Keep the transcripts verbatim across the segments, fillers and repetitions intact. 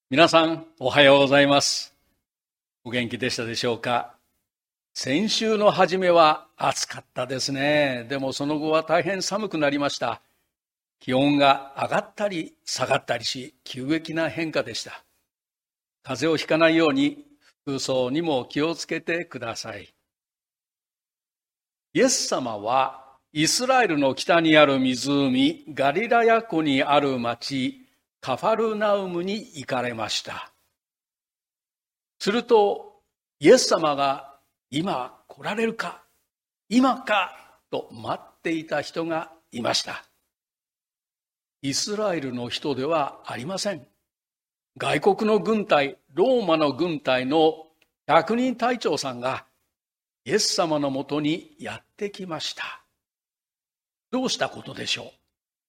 皆さん、おはようございます。お元気でしたでしょうか。先週の初めは暑かったですね。でもその後は大変寒くなりました。気温が上がったり下がったりし、急激な変化でした。風邪をひかないように服装にも気をつけてください。イエス様はイスラエルの北にある湖、ガリラヤ湖にある町、カファルナウムに行かれました。すると、イエス様が今来られるか、今かと待っていた人がいました。イスラエルの人ではありません。外国の軍隊、ローマの軍隊の百人隊長さんがイエス様のもとにやってきました。どうしたことでしょう。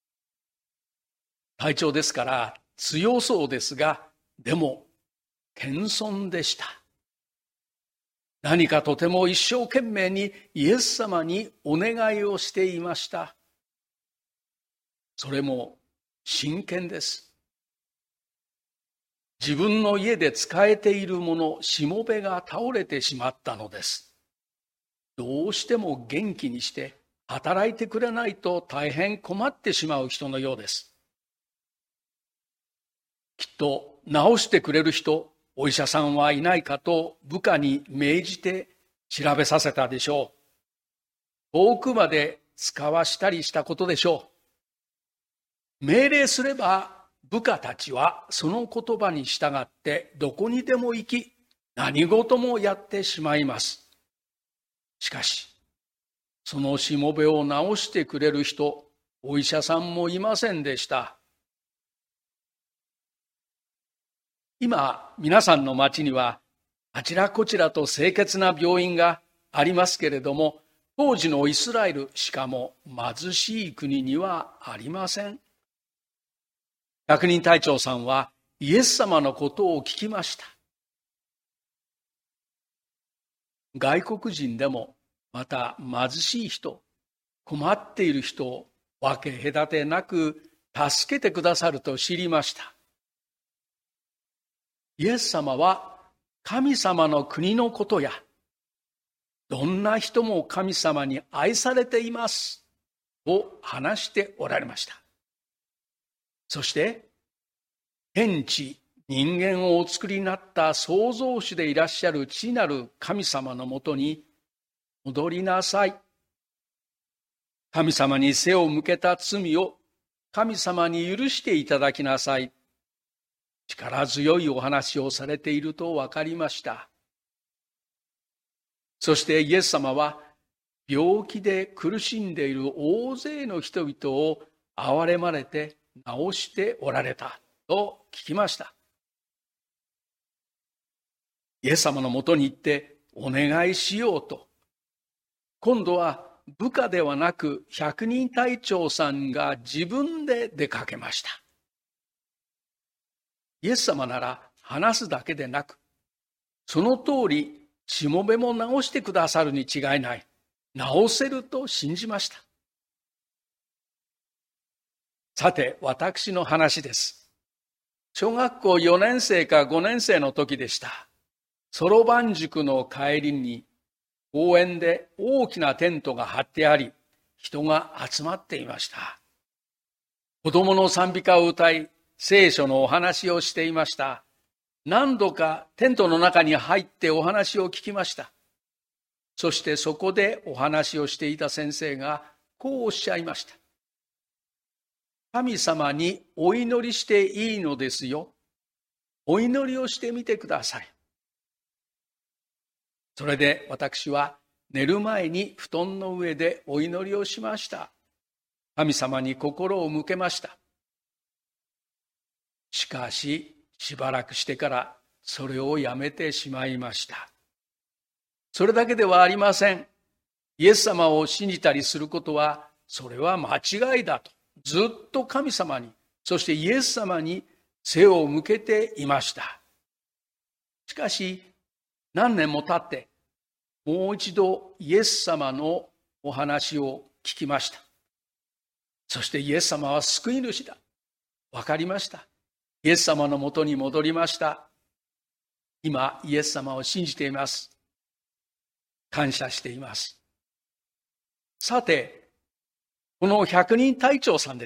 隊長ですから強そうですが、でも謙遜でした。何かとても一生懸命にイエス様にお願いをしていました。それも真剣です。自分の家で使えているもの、しもべが倒れてしまったのです。どうしても元気にして働いてくれないと大変困ってしまう人のようです。きっと治してくれる人、お医者さんはいないかと部下に命じて調べさせたでしょう。遠くまで使わしたりしたことでしょう。命令すれば部下たちはその言葉に従ってどこにでも行き、何事もやってしまいます。しかし、そのしもべを治してくれる人、お医者さんもいませんでした。今、皆さんの町にはあちらこちらと清潔な病院がありますけれども、当時のイスラエル、しかも貧しい国にはありません。百人隊長さんはイエス様のことを聞きました。外国人でもまた貧しい人、困っている人を分け隔てなく助けてくださると知りました。イエス様は神様の国のことや、どんな人も神様に愛されていますと話しておられました。そして、天地人間をお作りになった創造主でいらっしゃる父なる神様のもとに戻りなさい。神様に背を向けた罪を神様に許していただきなさい。力強いお話をされていると分かりました。そしてイエス様は病気で苦しんでいる大勢の人々を憐れまれて治しておられたと聞きました。イエス様のもとに行ってお願いしようと、今度は部下ではなく百人隊長さんが自分で出かけました。イエス様なら話すだけでなく、その通りしもべも治してくださるに違いない。治せると信じました。さて、私の話です。小学校よねん生かごねん生の時でした。そろばん塾の帰りに公園で大きなテントが張ってあり、人が集まっていました。子供の賛美歌を歌い、聖書のお話をしていました。何度かテントの中に入ってお話を聞きました。そしてそこでお話をしていた先生がこうおっしゃいました。神様にお祈りしていいのですよ。お祈りをしてみてください。それで私は寝る前に布団の上でお祈りをしました。神様に心を向けました。しかし、しばらくしてからそれをやめてしまいました。それだけではありません。イエス様を信じたりすることは、それは間違いだと、ずっと神様に、そしてイエス様に背を向けていました。しかし、何年も経って、もう一度イエス様のお話を聞きました。そしてイエス様は救い主だ。わかりました。 イエス様のもとに戻りました。今、イエス様を信じています。感謝しています。さて、この百人隊長さんです。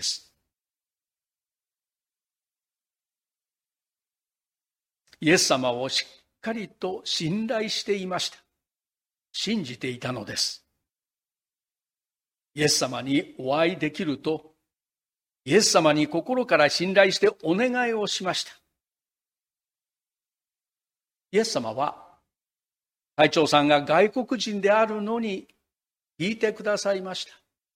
イエス様をしっかりと信頼していました。信じていたのです。イエス様にお会いできると、イエス様に心から信頼してお願いをしました。イエス様は、隊長さんが外国人であるのに聞いてくださいました。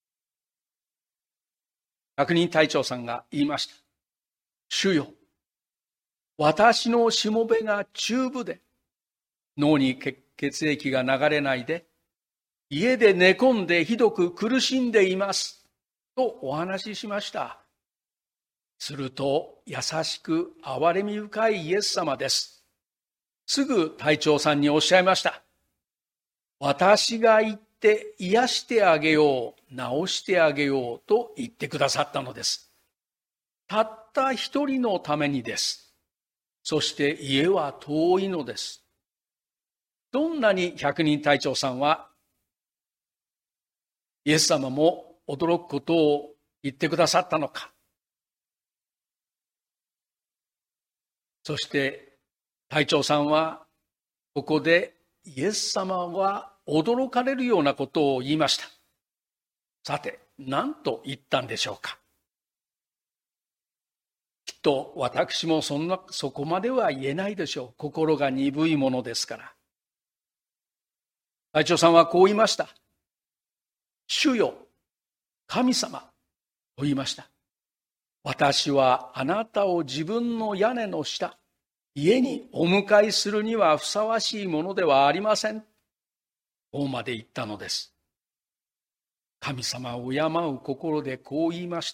百人隊長さんが言いました。主よ、私のしもべが中部で、脳に血液が流れないで、家で寝込んでひどく苦しんでいます。とお話ししました。すると、優しく憐れみ深いイエス様です。すぐ隊長さんにおっしゃいました。私が行って癒してあげよう、治してあげようと言ってくださったのです。たった一人のためにです。そして家は遠いのです。どんなに百人隊長さんは、イエス様も驚くことを言ってくださったのか。そして隊長さんはここでイエス様は驚かれるようなことを言いました。さて、何と言ったんでしょうか。きっと私もそんな、そこまでは言えないでしょう。心が鈍いものですから。隊長さんはこう言いました。主よ、神様と言いました。私はあなたを自分の屋根の下、家にお迎えするにはふさわしいものではありません。こうまで言ったのです。神様を敬う心でこう言いました。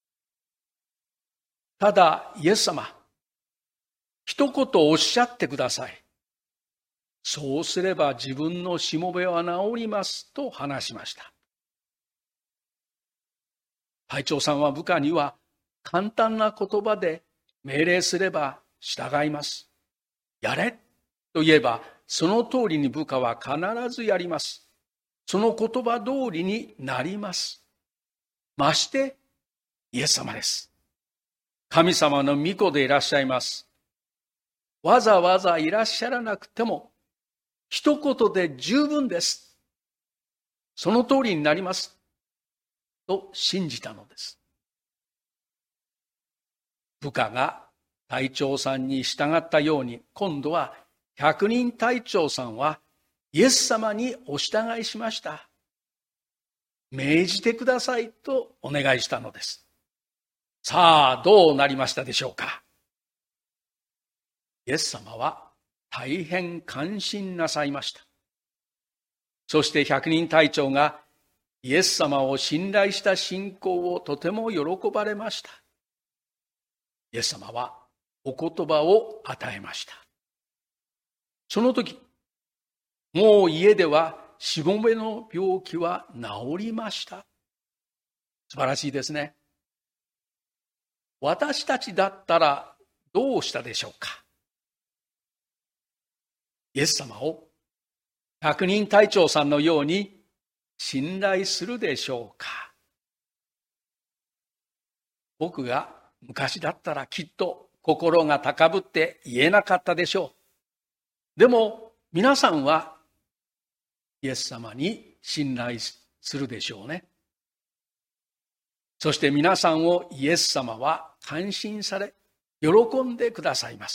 ただ、イエス様、一言おっしゃってください。そうすれば自分のしもべは治りますと話しました。隊長さんは部下には簡単な言葉で命令すれば従います。やれと言えばその通りに部下は必ずやります。その言葉通りになります。ましてイエス様です。神様の御子でいらっしゃいます。わざわざいらっしゃらなくても一言で十分です。その通りになります。と信じたのです。部下が隊長さんに従ったように、今度は百人隊長さんはイエス様にお従いしました。命じてくださいとお願いしたのです。さあ、どうなりましたでしょうか。イエス様は大変感心なさいました。そして百人隊長がイエス様を信頼した信仰をとても喜ばれました。イエス様はお言葉を与えました。その時、もう家ではしもべの病気は治りました。素晴らしいですね。私たちだったらどうしたでしょうか。イエス様を百人隊長さんのように信頼するでしょうか。僕が昔だったらきっと心が高ぶって言えなかったでしょう。でも皆さんはイエス様に信頼するでしょうね。そして皆さんをイエス様は感心され、喜んでくださいます。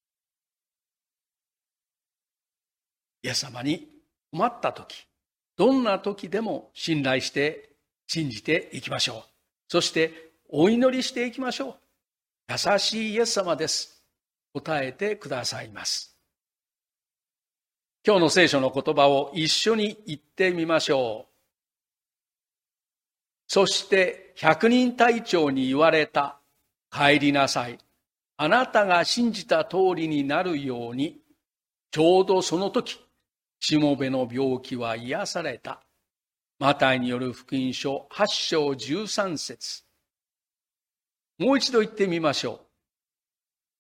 イエス様に困ったとき、どんな時でも信頼して信じていきましょう。そしてお祈りしていきましょう。優しいイエス様です。答えてくださいます。今日の聖書の言葉を一緒に言ってみましょう。そして百人隊長に言われた。帰りなさい。あなたが信じた通りになるように。ちょうどその時、しもべの病気は癒された。マタイによる福音書はち章じゅうさん節。もう一度言ってみましょう。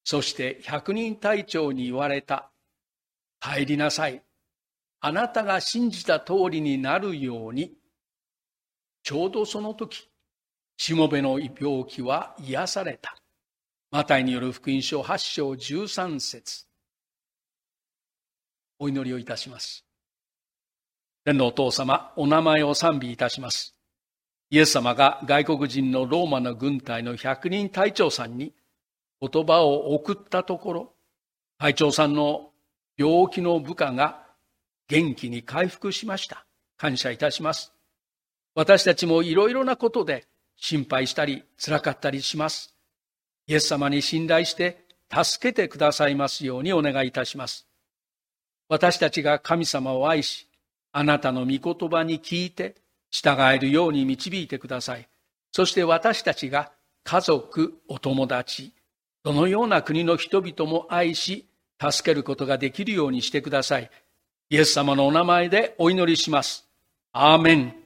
そして百人隊長に言われた。帰りなさい。あなたが信じた通りになるように。ちょうどその時、しもべの病気は癒された。マタイによる福音書はち章じゅうさん節。お祈りをいたします。天のお父様、お名前を賛美いたします。イエス様が外国人のローマの軍隊の百人隊長さんに言葉を送ったところ、隊長さんの病気の部下が元気に回復しました。感謝いたします。私たちもいろいろなことで心配したり辛かったりします。イエス様に信頼して助けてくださいますようにお願いいたします。私たちが神様を愛し、あなたの御言葉に聞いて従えるように導いてください。そして私たちが家族、お友達、どのような国の人々も愛し、助けることができるようにしてください。イエス様のお名前でお祈りします。アーメン。